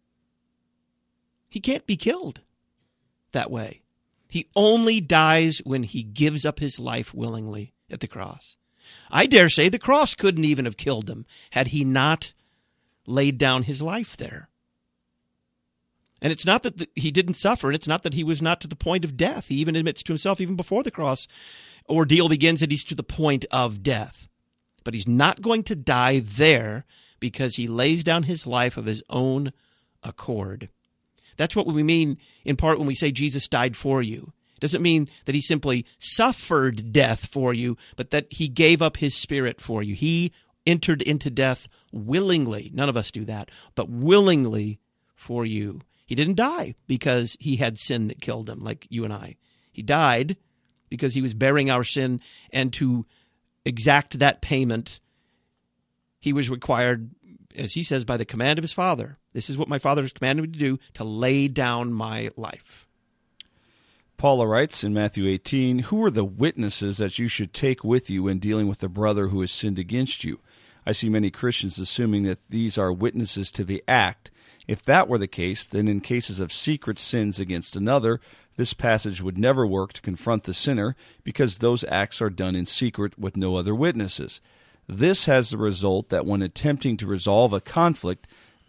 he can't be killed that way. He only dies when he gives up his life willingly at the cross. I dare say the cross couldn't even have killed him had he not laid down his life there. And it's not that the, he didn't suffer, and it's not that he was not to the point of death. He even admits to himself, even before the cross ordeal begins, that he's to the point of death. But he's not going to die there because he lays down his life of his own accord. That's what we mean in part when we say Jesus died for you. It doesn't mean that he simply suffered death for you, but that he gave up his spirit for you. He entered into death willingly. None of us do that, but willingly for you. He didn't die because he had sin that killed him, like you and I. He died because he was bearing our sin, and to exact that payment, he was required, as he says, by the command of his Father. This is what my Father has commanded me to do, to lay down my life. Paula writes in Matthew eighteen, "Who are the witnesses that you should take with you in dealing with a brother who has sinned against you? I see many Christians assuming that these are witnesses to the act. If that were the case, then in cases of secret sins against another, this passage would never work to confront the sinner because those acts are done in secret with no other witnesses. This has the result that when attempting to resolve a conflict,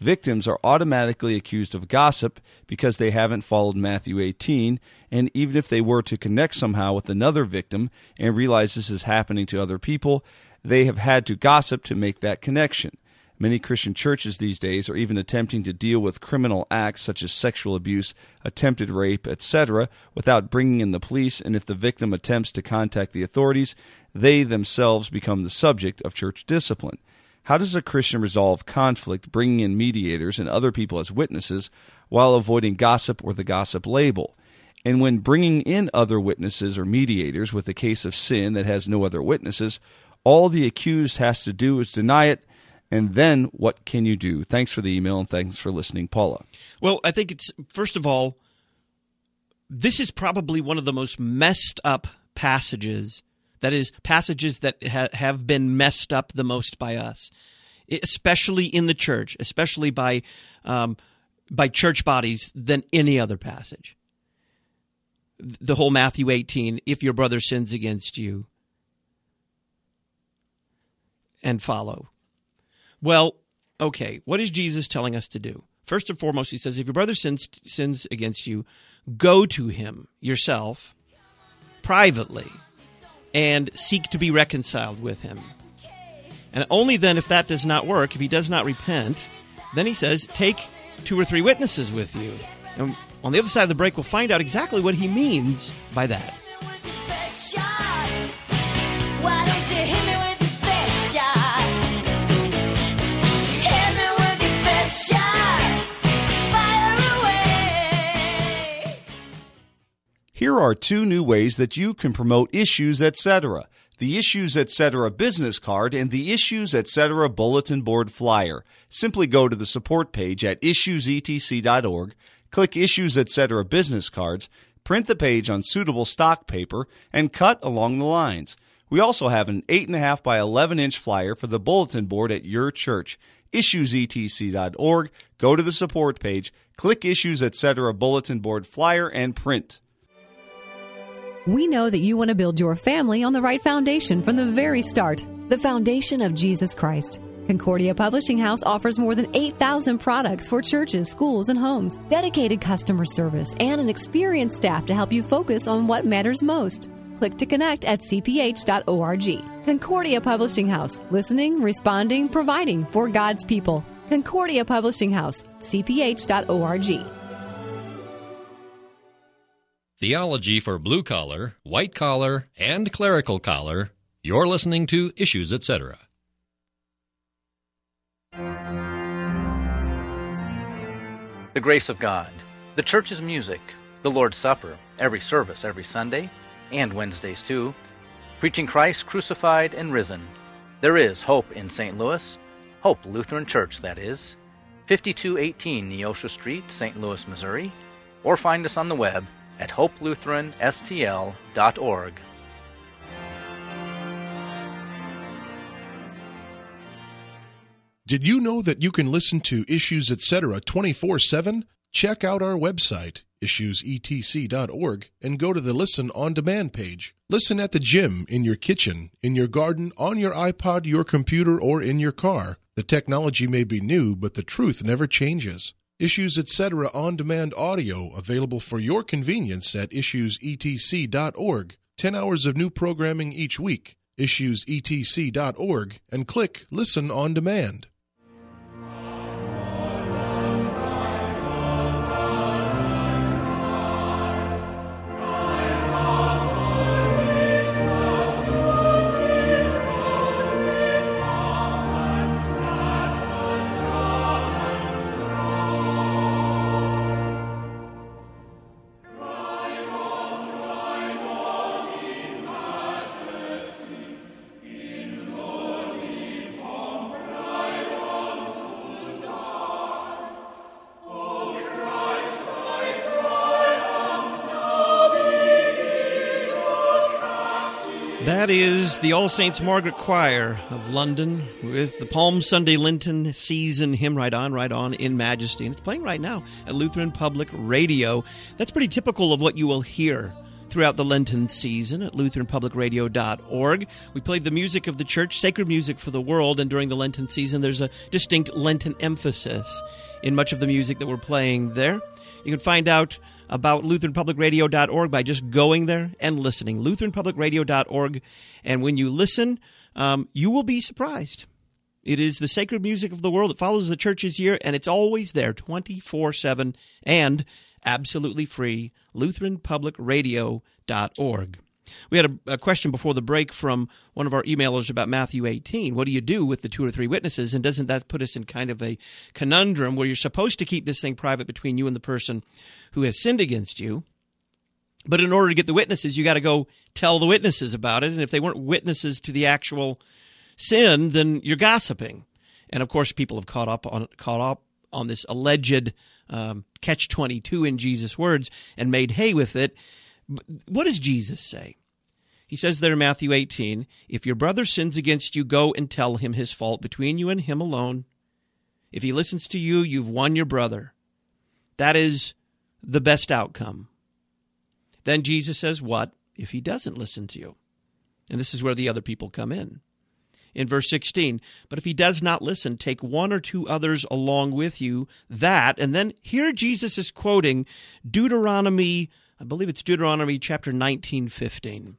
Victims are automatically accused of gossip because they haven't followed Matthew eighteen, and even if they were to connect somehow with another victim and realize this is happening to other people, they have had to gossip to make that connection. Many Christian churches these days are even attempting to deal with criminal acts such as sexual abuse, attempted rape, et cetera, without bringing in the police, and if the victim attempts to contact the authorities, they themselves become the subject of church discipline. How does a Christian resolve conflict bringing in mediators and other people as witnesses while avoiding gossip or the gossip label? And when bringing in other witnesses or mediators with a case of sin that has no other witnesses, all the accused has to do is deny it, and then what can you do? Thanks for the email, and thanks for listening, Paula. Well, I think it's, first of all, this is probably one of the most messed up passages, that is, passages that ha- have been messed up the most by us, especially in the church, especially by um, by church bodies, than any other passage. The whole Matthew eighteen, if your brother sins against you, and follow. Well, okay, what is Jesus telling us to do? First and foremost, he says, if your brother sins, sins against you, go to him yourself privately and seek to be reconciled with him. And only then, if that does not work, if he does not repent, then he says, take two or three witnesses with you. And on the other side of the break, we'll find out exactly what he means by that. Why don't you hit me with your best shot? Hit me with your best shot. Fire away. Here are two new ways that you can promote Issues Etc. The Issues Etc. business card and the Issues Etc. bulletin board flyer. Simply go to the support page at issues e t c dot org, click Issues Etc. business cards, print the page on suitable stock paper, and cut along the lines. We also have an eight point five by eleven inch flyer for the bulletin board at your church. issues e t c dot org, go to the support page, click Issues Etc. bulletin board flyer, and print. We know that you want to build your family on the right foundation from the very start, the foundation of Jesus Christ. Concordia Publishing House offers more than eight thousand products for churches, schools, and homes, dedicated customer service, and an experienced staff to help you focus on what matters most. Click to connect at c p h dot org. Concordia Publishing House, listening, responding, providing for God's people. Concordia Publishing House, c p h dot org. Theology for blue collar, white collar, and clerical collar. You're listening to Issues Etc. The grace of God, the church's music, the Lord's Supper, every service every Sunday, and Wednesdays too, preaching Christ crucified and risen. There is hope in Saint Louis, Hope Lutheran Church, that is, fifty-two eighteen Neosho Street, Saint Louis, Missouri, or find us on the web at hope lutheran s t l dot org. Did you know that you can listen to Issues Etc. twenty-four seven? Check out our website, issues e t c dot org, and go to the Listen on Demand page. Listen at the gym, in your kitchen, in your garden, on your iPod, your computer, or in your car. The technology may be new, but the truth never changes. Issues Etc. on-demand audio available for your convenience at issues e t c dot org. Ten hours of new programming each week. issues e t c dot org and click Listen on Demand. That is the All Saints Margaret Choir of London with the Palm Sunday Lenten season hymn, Right On, Right On in Majesty. And it's playing right now at Lutheran Public Radio. That's pretty typical of what you will hear throughout the Lenten season at Lutheran Public Radio dot org. We played the music of the church, sacred music for the world, and during the Lenten season there's a distinct Lenten emphasis in much of the music that we're playing there. You can find out about Lutheran Public Radio dot org by just going there and listening. Lutheran Public Radio dot org. And when you listen, um, you will be surprised. It is the sacred music of the world. It follows the church's year, and it's always there twenty-four seven and absolutely free. Lutheran Public Radio dot org. We had a, a question before the break from one of our emailers about Matthew eighteen. What do you do with the two or three witnesses? And doesn't that put us in kind of a conundrum where you're supposed to keep this thing private between you and the person who has sinned against you? But in order to get the witnesses, you got to go tell the witnesses about it. And if they weren't witnesses to the actual sin, then you're gossiping. And of course, people have caught up on caught up on this alleged um, catch twenty-two in Jesus' words and made hay with it. What does Jesus say? He says there in Matthew eighteen, if your brother sins against you, go and tell him his fault between you and him alone. If he listens to you, you've won your brother. That is the best outcome. Then Jesus says, what if he doesn't listen to you? And this is where the other people come in. In verse sixteen, but if he does not listen, take one or two others along with you, that, and then here Jesus is quoting Deuteronomy, I believe it's Deuteronomy chapter nineteen, fifteen.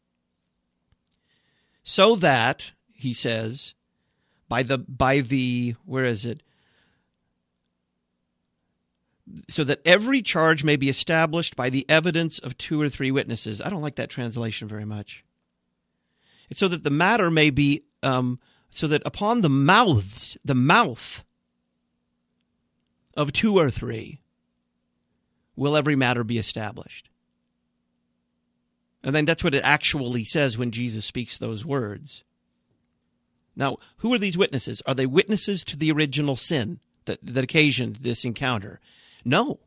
So that, he says, by the, by the, where is it? So that every charge may be established by the evidence of two or three witnesses. I don't like that translation very much. It's so that the matter may be, um, so that upon the mouths, the mouth of two or three, will every matter be established. And then that's what it actually says when Jesus speaks those words. Now, who are these witnesses? Are they witnesses to the original sin that, that occasioned this encounter? No.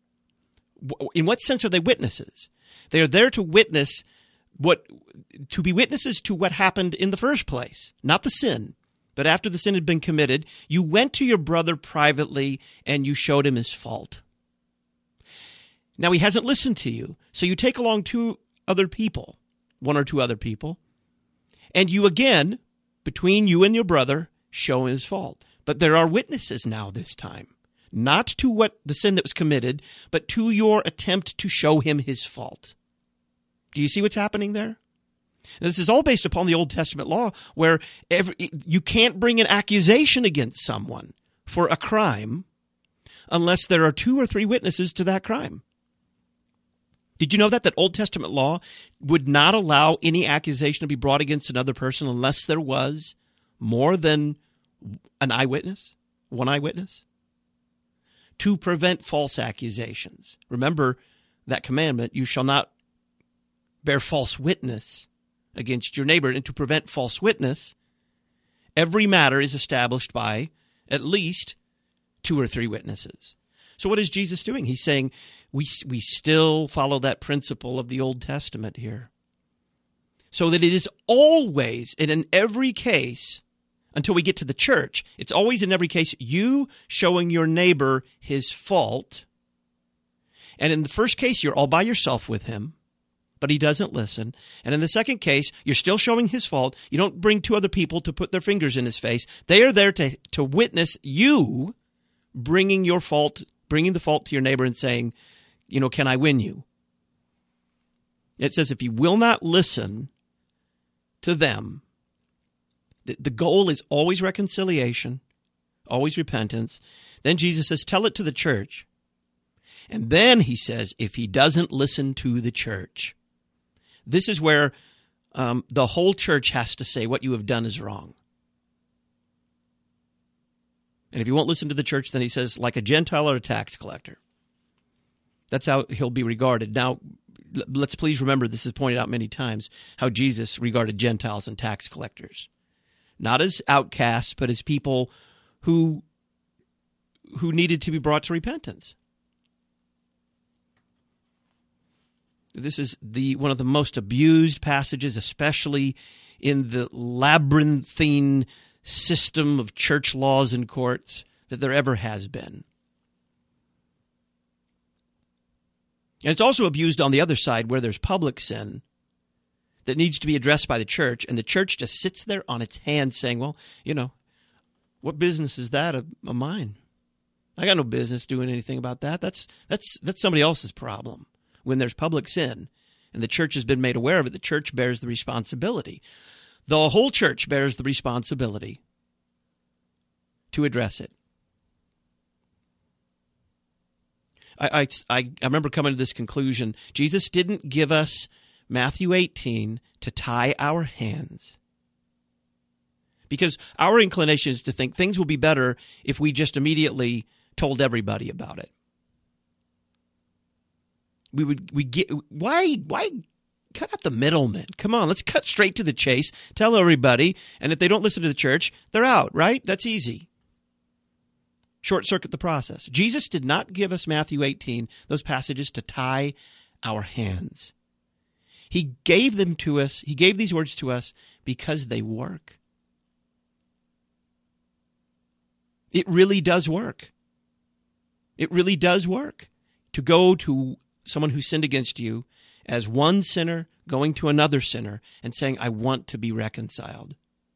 In what sense are they witnesses? They are there to witness what, to be witnesses to what happened in the first place, not the sin. But after the sin had been committed, you went to your brother privately and you showed him his fault. Now, he hasn't listened to you, so you take along two other people, one or two other people, and you again, between you and your brother, show him his fault. But there are witnesses now this time, not to what the sin that was committed, but to your attempt to show him his fault. Do you see what's happening there? And this is all based upon the Old Testament law, where every, you can't bring an accusation against someone for a crime unless there are two or three witnesses to that crime. Did you know that? That Old Testament law would not allow any accusation to be brought against another person unless there was more than an eyewitness, one eyewitness, to prevent false accusations. Remember that commandment, you shall not bear false witness against your neighbor. And to prevent false witness, every matter is established by at least two or three witnesses. So what is Jesus doing? He's saying we we still follow that principle of the Old Testament here. So that it is always, and in every case, until we get to the church, it's always in every case you showing your neighbor his fault. And in the first case, you're all by yourself with him, but he doesn't listen. And in the second case, you're still showing his fault. You don't bring two other people to put their fingers in his face. They are there to, to witness you bringing your fault, bringing the fault to your neighbor and saying, you know, can I win you? It says if you will not listen to them, the, the goal is always reconciliation, always repentance. Then Jesus says, tell it to the church. And then he says, if he doesn't listen to the church, this is where um, the whole church has to say what you have done is wrong. And if you won't listen to the church, then he says, like a Gentile or a tax collector. That's how he'll be regarded. Now, let's please remember, this is pointed out many times, how Jesus regarded Gentiles and tax collectors. Not as outcasts, but as people who, who needed to be brought to repentance. This is the one of the most abused passages, especially in the labyrinthine system of church laws and courts that there ever has been. And it's also abused on the other side where there's public sin that needs to be addressed by the church, and the church just sits there on its hands saying, well, you know, what business is that of, of mine? I got no business doing anything about that. That's that's that's somebody else's problem. When there's public sin and the church has been made aware of it, the church bears the responsibility. The whole church bears the responsibility to address it. I, I, I remember coming to this conclusion. Jesus didn't give us Matthew eighteen to tie our hands. Because our inclination is to think things will be better if we just immediately told everybody about it. We would we get why why cut out the middleman? Come on, let's cut straight to the chase. Tell everybody, and if they don't listen to the church, they're out, right? That's easy. Short circuit the process. Jesus did not give us Matthew eighteen, those passages to tie our hands. He gave them to us, he gave these words to us because they work. It really does work. It really does work. To go to someone who sinned against you as one sinner going to another sinner and saying, I want to be reconciled.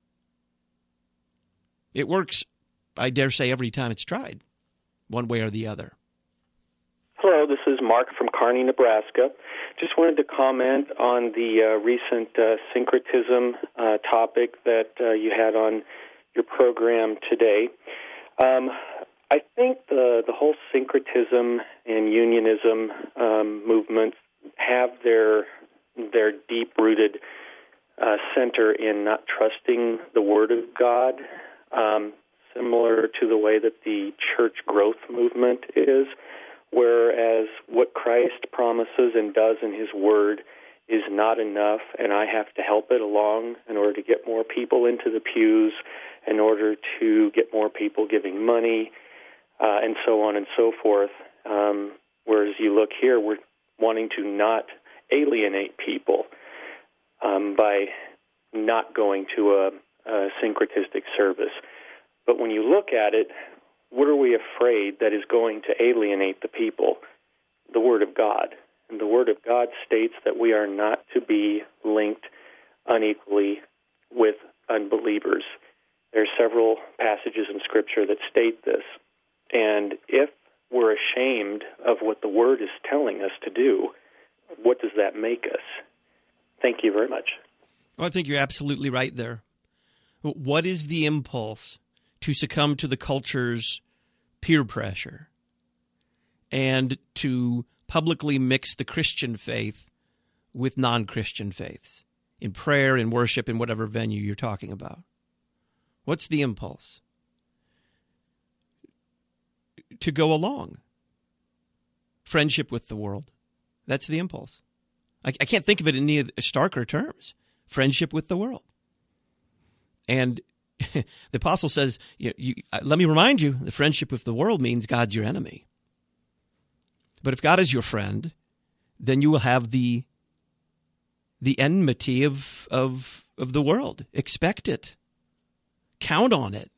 It works, I dare say, every time it's tried, one way or the other. Hello, this is Mark from Kearney, Nebraska. Just wanted to comment on the uh, recent uh, syncretism uh, topic that uh, you had on your program today. Um, I think the the whole syncretism and unionism um, movements have their their deep-rooted uh, center in not trusting the Word of God, um, similar to the way that the church growth movement is, whereas what Christ promises and does in His Word is not enough, and I have to help it along in order to get more people into the pews, in order to get more people giving money, uh, and so on and so forth. Um, whereas you look here, we're wanting to not alienate people um, by not going to a, a syncretistic service. But when you look at it, what are we afraid that is going to alienate the people? The Word of God. And the Word of God states that we are not to be linked unequally with unbelievers. There are several passages in Scripture that state this. And if we're ashamed of what the Word is telling us to do, what does that make us? Thank you very much. Well, I think you're absolutely right there. What is the impulse to succumb to the culture's peer pressure and to publicly mix the Christian faith with non-Christian faiths in prayer, in worship, in whatever venue you're talking about? What's the impulse? To go along. Friendship with the world. That's the impulse. I, I can't think of it in any starker terms. Friendship with the world. And the apostle says, you, you, let me remind you, the friendship with the world means God's your enemy. But if God is your friend, then you will have the the enmity of of of the world. Expect it. Count on it.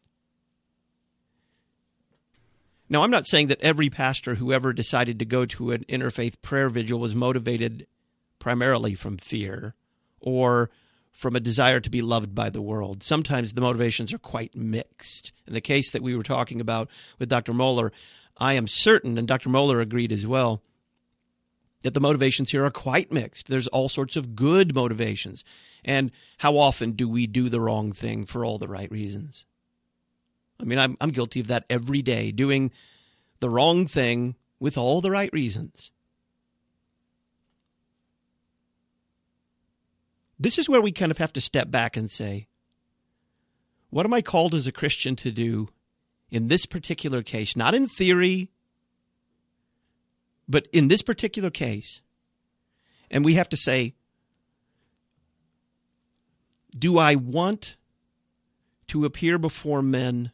Now, I'm not saying that every pastor who ever decided to go to an interfaith prayer vigil was motivated primarily from fear or from a desire to be loved by the world. Sometimes the motivations are quite mixed. In the case that we were talking about with Doctor Moeller, I am certain, and Doctor Moeller agreed as well, that the motivations here are quite mixed. There's all sorts of good motivations. And how often do we do the wrong thing for all the right reasons? I mean, I'm I'm guilty of that every day, doing the wrong thing with all the right reasons. This is where we kind of have to step back and say, what am I called as a Christian to do in this particular case? Not in theory, but in this particular case. And we have to say, do I want to appear before men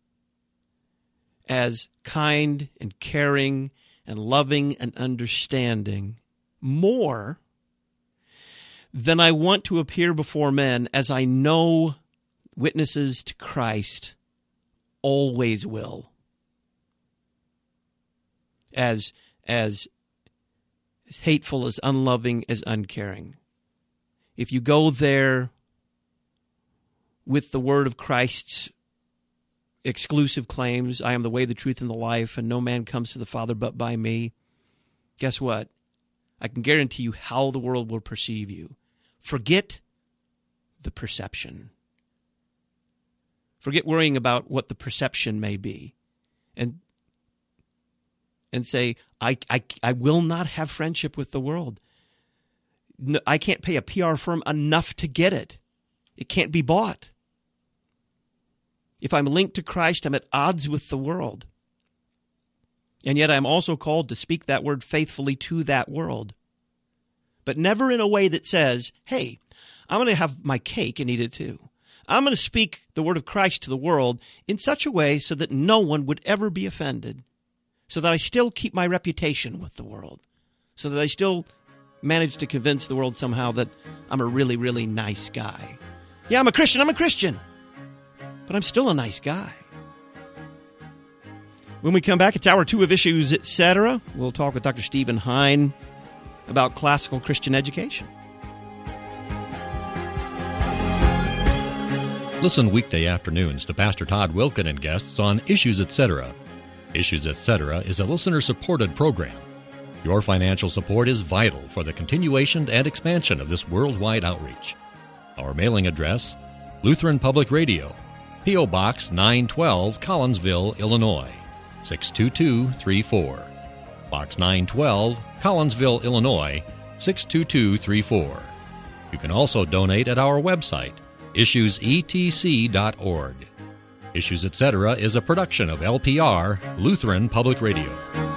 as kind and caring and loving and understanding more than I want to appear before men as I know witnesses to Christ always will? As as as hateful, as unloving, as uncaring. If you go there with the word of Christ's exclusive claims, I am the way, the truth, and the life, and no man comes to the Father but by me, guess what? I can guarantee you how the world will perceive you. Forget the perception. Forget worrying about what the perception may be. And and say, I, I, I will not have friendship with the world. No, I can't pay a P R firm enough to get it. It can't be bought. If I'm linked to Christ, I'm at odds with the world. And yet I'm also called to speak that word faithfully to that world. But never in a way that says, hey, I'm going to have my cake and eat it too. I'm going to speak the word of Christ to the world in such a way so that no one would ever be offended, so that I still keep my reputation with the world, so that I still manage to convince the world somehow that I'm a really, really nice guy. Yeah, I'm a Christian, I'm a Christian, but I'm still a nice guy. When we come back, it's hour two of Issues, et cetera. We'll talk with Doctor Stephen Hein about classical Christian education. Listen weekday afternoons to Pastor Todd Wilken and guests on Issues, et cetera. Issues, et cetera is a listener-supported program. Your financial support is vital for the continuation and expansion of this worldwide outreach. Our mailing address, Lutheran Public Radio, P O. Box nine twelve, Collinsville, Illinois, six two two three four. Box nine twelve, Collinsville, Illinois, six two two three four. You can also donate at our website, issues e t c dot org. Issues, et cetera is a production of L P R, Lutheran Public Radio.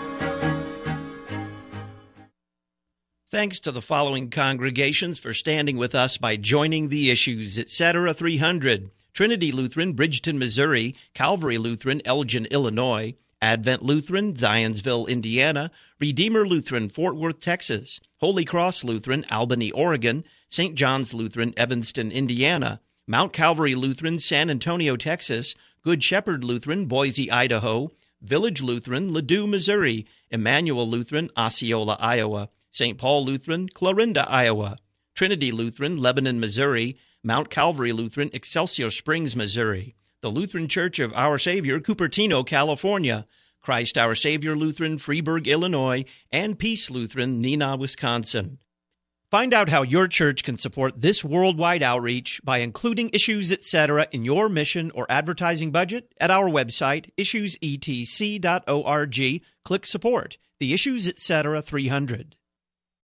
Thanks to the following congregations for standing with us by joining the Issues, et cetera three hundred. Trinity Lutheran, Bridgeton, Missouri; Calvary Lutheran, Elgin, Illinois; Advent Lutheran, Zionsville, Indiana; Redeemer Lutheran, Fort Worth, Texas; Holy Cross Lutheran, Albany, Oregon; Saint John's Lutheran, Evanston, Indiana; Mount Calvary Lutheran, San Antonio, Texas; Good Shepherd Lutheran, Boise, Idaho; Village Lutheran, Ladue, Missouri; Emmanuel Lutheran, Osceola, Iowa; Saint Paul Lutheran, Clarinda, Iowa; Trinity Lutheran, Lebanon, Missouri; Mount Calvary Lutheran, Excelsior Springs, Missouri; the Lutheran Church of Our Savior, Cupertino, California; Christ Our Savior Lutheran, Freeburg, Illinois; and Peace Lutheran, Neenah, Wisconsin. Find out how your church can support this worldwide outreach by including Issues, et cetera in your mission or advertising budget at our website, issues e t c dot org. Click Support, the Issues, et cetera three hundred.